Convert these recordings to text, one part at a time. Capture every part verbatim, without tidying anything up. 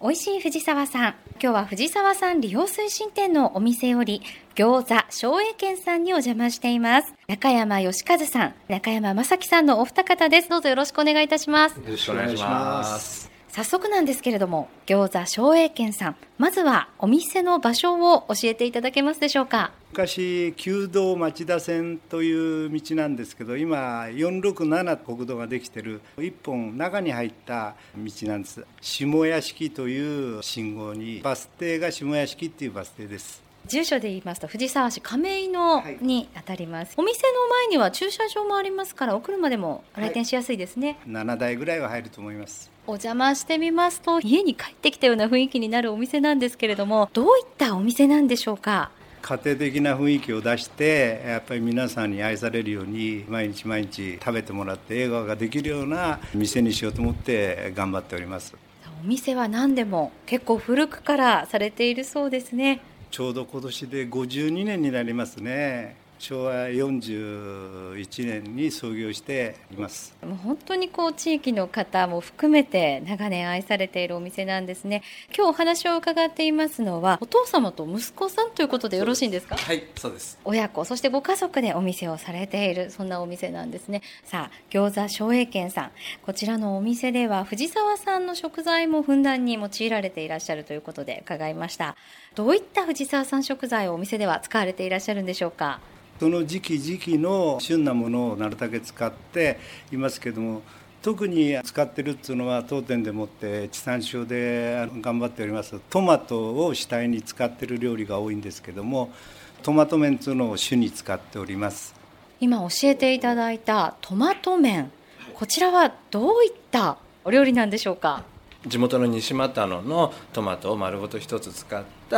美味しい藤沢さん、今日は藤沢さん利用推進店のお店より餃子松栄軒さんにお邪魔しています。中山義和さん、中山正樹さんのお二方です。どうぞよろしくお願いいたします。 よろしくお願いします。 早速なんですけれども、餃子松栄軒さん、まずはお店の場所を教えていただけますでしょうか。 昔旧道町田線という道なんですけど、今よんろくなな国道ができてる一本中に入った道なんです。下屋敷という信号に、バス停が下屋敷っていうバス停です。 住所で言いますと藤沢市亀戸にあたります、はい、お店の前には駐車場もありますから、お車でも来店しやすいですね、はい、 ななだいぐらいは入ると思います。 お邪魔してみますと、家に帰ってきたような雰囲気になるお店なんですけれども、どういったお店なんでしょうか。 家庭的な雰囲気を出して、やっぱり皆さんに愛されるように、毎日毎日食べてもらって笑顔ができるような店にしようと思って頑張っております。 お店は何でも結構古くからされているそうですね。 ちょうど今年でごじゅうにねんになりますね。しょうわよんじゅういちねんに創業しています。 もう本当にこう地域の方も含めて長年愛されているお店なんですね。今日お話を伺っていますのは、お父様と息子さんということでよろしいんですか。 はい、そうです。 親子、そしてご家族でお店をされている、そんなお店なんですね。さあ、餃子松栄軒さん、こちらのお店では藤沢さんの食材もふんだんに用いられていらっしゃるということで伺いました。どういった藤沢さん食材をお店では使われていらっしゃるんでしょうか。 その時期時期の旬なものをなるだけ使っていますけども、特に使ってるっていうのは当店でもって地産地消で頑張っておりますトマトを主体に使ってる料理が多いんですけども、トマト麺というのを主に使っております。 今教えていただいたトマト麺、こちらはどういったお料理なんでしょうか。 地元の西俣野のトマトを丸ごと一つ使った、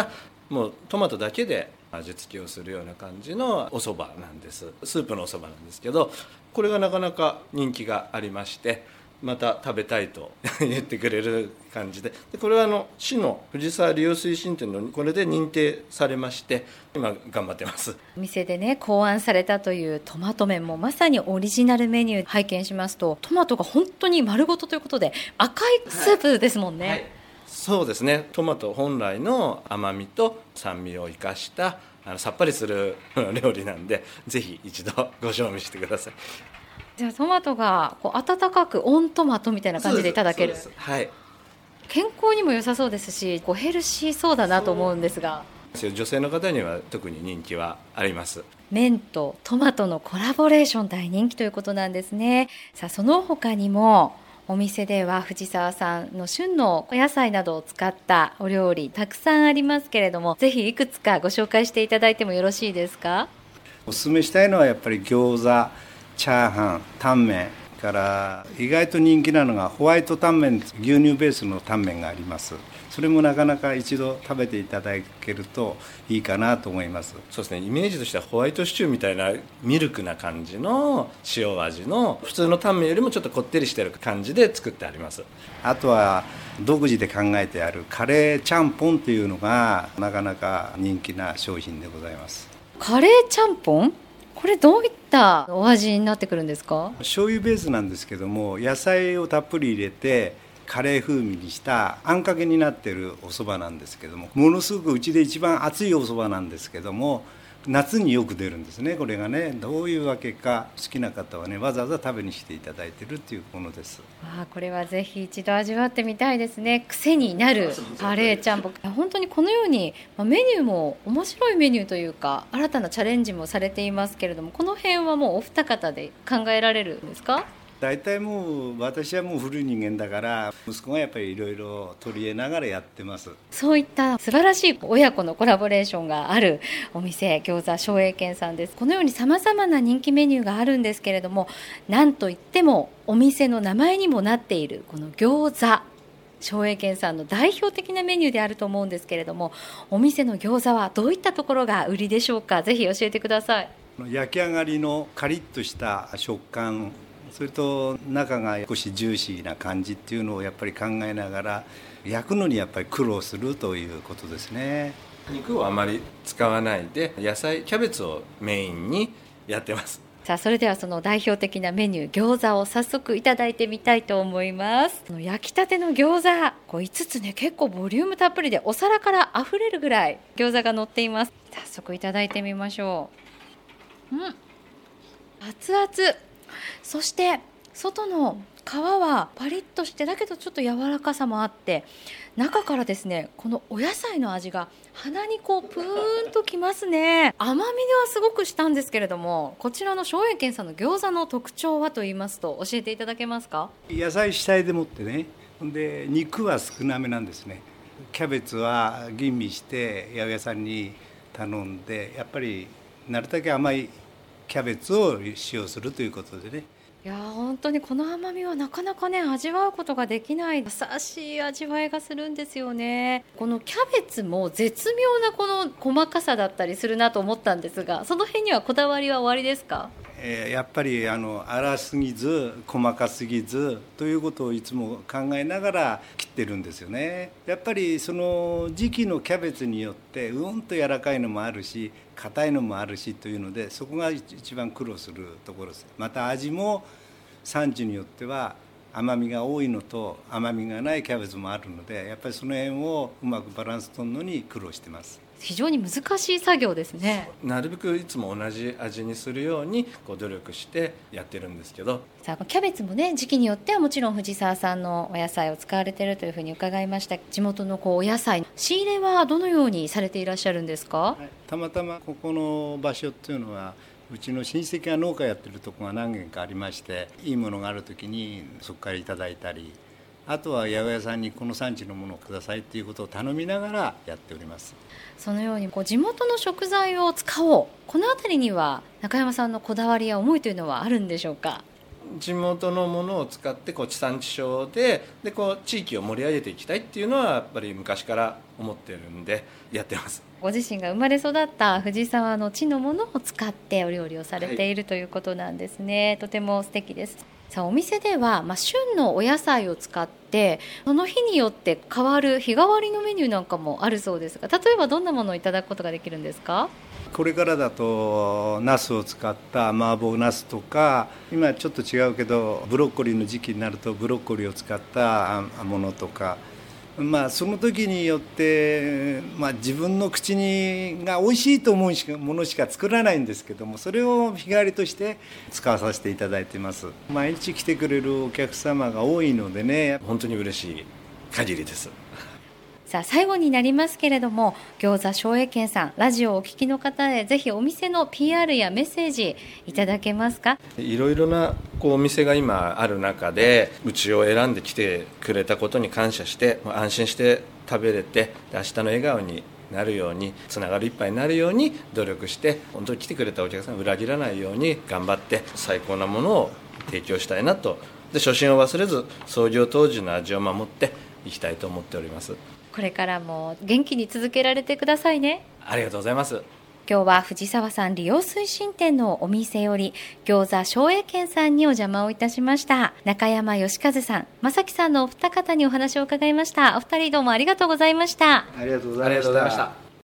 もうトマトだけで味付けをするような感じのお蕎麦なんです。スープのお蕎麦なんですけど、これがなかなか人気がありまして、また食べたいと言ってくれる感じで、でこれはあの市の藤沢利用推進店のこれで認定されまして、今頑張ってます。 お店でね考案されたというトマト麺もまさにオリジナルメニュー。拝見しますと、トマトが本当に丸ごとということで赤いスープですもんね。 はいはい、そうですね。トマト本来の甘みと酸味を生かしたあのさっぱりする料理なんで、ぜひ一度ご賞味してください。 じゃあトマトがこう温かく温トマトみたいな感じでいただける。 はい、 健康にも良さそうですし、こうヘルシーそうだなと思うんですが、 女性の方には特に人気はあります。 麺とトマトのコラボレーション大人気ということなんですね。さあ、その他にもお店では藤沢さんの旬のお野菜などを使ったお料理たくさんありますけれども、ぜひいくつかご紹介していただいてもよろしいですか。 おすすめしたいのはやっぱり餃子、チャーハン、タンメンから意外と人気なのがホワイトタンメン、牛乳ベースのタンメンがあります。それもなかなか一度食べていただけるといいかなと思います。 そうですね、イメージとしてはホワイトシチューみたいなミルクな感じの塩味の、普通のタンメンよりもちょっとこってりしてる感じで作ってあります。 あとは独自で考えてあるカレーちゃんぽんというのがなかなか人気な商品でございます。 カレーちゃんぽん、これどういったお味になってくるんですか。 醤油ベースなんですけども、野菜をたっぷり入れてカレー風味にしたあんかけになっているお蕎麦なんですけども、ものすごくうちで一番熱いお蕎麦なんですけども、夏によく出るんですね。これがね、どういうわけか好きな方はね、わざわざ食べにしていただいているっていうものです。 あ、これはぜひ一度味わってみたいですね。癖になるカレーちゃんぽん、本当にこのようにメニューも面白いメニューというか、新たなチャレンジもされていますけれども、この辺はもうお二方で考えられるんですか。 大体もう私はもう古い人間だから、息子がやっぱりいろいろ取り入れながらやってます。 そういった素晴らしい親子のコラボレーションがあるお店、餃子松栄軒さんです。このようにさまざまな人気メニューがあるんですけれども、なんといってもお店の名前にもなっているこの餃子松栄軒さんの代表的なメニューであると思うんですけれども、お店の餃子はどういったところが売りでしょうか。ぜひ教えてください。 焼き上がりのカリッとした食感、それと中が少しジューシーな感じっていうのをやっぱり考えながら焼くのにやっぱり苦労するということですね。 肉をあまり使わないで野菜、キャベツをメインにやってます。 さあそれではその代表的なメニュー餃子を早速いただいてみたいと思います。焼きたての餃子こういつつね結構ボリュームたっぷりでお皿からあふれるぐらい餃子が乗っています。早速いただいてみましょう。うん熱々、そして外の皮はパリッとしてだけどちょっと柔らかさもあって、中からですねこのお野菜の味が鼻にこうプーンときますね。甘みではすごくしたんですけれども、こちらの松栄軒さんの餃子の特徴はと言いますと教えていただけますか？ 野菜主体でもってね、で肉は少なめなんですね。キャベツは吟味して八百屋さんに頼んで、やっぱりなるだけ甘いキャベツを使用するということでね。 いや本当にこの甘みはなかなかね味わうことができない優しい味わいがするんですよね。このキャベツも絶妙なこの細かさだったりするなと思ったんですが、その辺にはこだわりはおありですか？ えー、やっぱりあの粗すぎず細かすぎずということをいつも考えながら切ってるんですよね。やっぱりその時期のキャベツによってうんと柔らかいのもあるし硬いのもあるしというので、そこが一番苦労するところです。また味も産地によっては甘みが多いのと甘みがないキャベツもあるので、やっぱりその辺をうまくバランス取るのに苦労してます。 非常に難しい作業ですね。 なるべくいつも同じ味にするようにこう努力してやってるんですけど、 さあキャベツもね時期によってはもちろん藤沢さんのお野菜を使われているというふうに伺いました。地元のこうお野菜仕入れはどのようにされていらっしゃるんですか？ はい、たまたまここの場所っていうのはうちの親戚が農家やってるところが何軒かありまして、いいものがあるときにそこからいただいたり、あとは八百屋さんにこの産地のものをくださいということを頼みながらやっております。 そのようにこう地元の食材を使おう、このあたりには中山さんのこだわりや思いというのはあるんでしょうか？ 地元のものを使ってこう地産地消で、でこう地域を盛り上げていきたいっていうのはやっぱり昔から思ってるんでやってます。 ご自身が生まれ育った藤沢の地のものを使ってお料理をされている、はい、ということなんですね。とても素敵です。さあお店では、まあ、旬のお野菜を使ってその日によって変わる日替わりのメニューなんかもあるそうですが、例えばどんなものをいただくことができるんですか？ これからだとナスを使った麻婆ナスとか、今ちょっと違うけどブロッコリーの時期になるとブロッコリーを使ったものとか、まあ、その時によって、まあ、自分の口にが美味しいと思うものしか作らないんですけども、それを日替わりとして使わさせていただいています。毎日来てくれるお客様が多いのでね、 本当に嬉しい限りです。 さあ最後になりますけれども、餃子松栄軒さん、ラジオをお聞きの方へぜひお店の ピーアール やメッセージいただけますか？ いろいろなこうお店が今ある中で、うちを選んで来てくれたことに感謝して、安心して食べれて、明日の笑顔になるように、つながる一杯になるように努力して、本当に来てくれたお客さんを裏切らないように頑張って最高なものを提供したいなと。で初心を忘れず創業当時の味を守っていきたいと思っております。 これからも元気に続けられてくださいね。 ありがとうございます。 今日は藤沢さん利用推進店のお店より餃子松栄軒さんにお邪魔をいたしました。中山義和さん、正木さんのお二方にお話を伺いました。お二人どうもありがとうございました。 ありがとうございました。